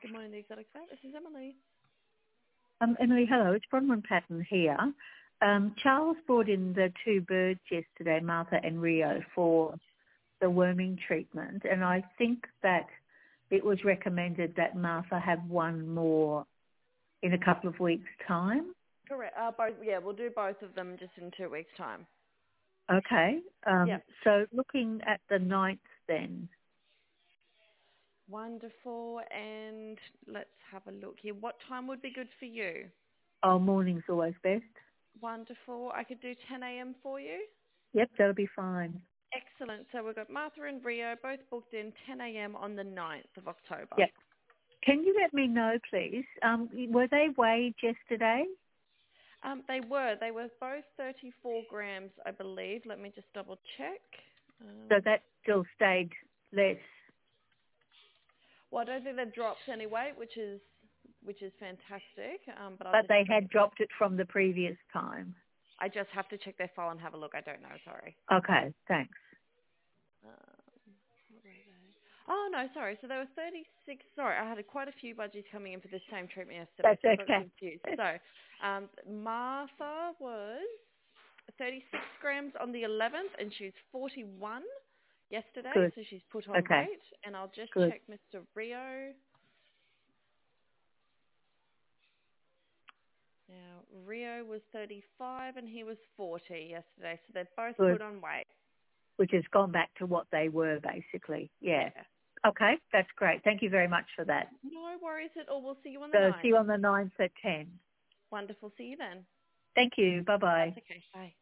Good morning, the Exotic Vet. This is Emily. Emily, hello. It's Bronwyn Patton here. Charles brought in the two birds yesterday, Martha and Rio, for the worming treatment, and I think that it was recommended that Martha have one more in a couple of weeks' time. Correct. Both. Yeah, we'll do both of them just in 2 weeks' time. Okay. Yep. So looking at the 9th then. Wonderful. And let's have a look here. What time would be good for you? Oh, morning's always best. Wonderful. I could do 10 a.m. for you. Yep, that'll be fine. Excellent. So we've got Martha and Rio both booked in 10 a.m. on the 9th of October. Yep. Can you let me know, please? Were they weighed yesterday? They were. They were both 34 grams, I believe. Let me just double check. So that still stayed less. Well, I don't think they dropped any weight, which is fantastic. But they had dropped it from the previous time. I just have to check their file and have a look. I don't know. Sorry. Okay, thanks. What were they? Oh, no, sorry. So there were 36. Sorry, I had quite a few budgies coming in for this same treatment yesterday. That's so I got okay. confused. So Martha was 36 grams on the 11th, and she was 41 yesterday. Good. So she's put on Okay. weight. And I'll just Good. check Mr. Rio. Now, Rio was 35 and he was 40 yesterday. So they've both Good. put on weight. Which has gone back to what they were, basically. Yeah. Yeah. Okay, that's great. Thank you very much for that. No worries at all. We'll see you on the So 9th. see you on the 9th at 10. Wonderful. See you then. Thank you. Bye-bye. That's okay. Bye.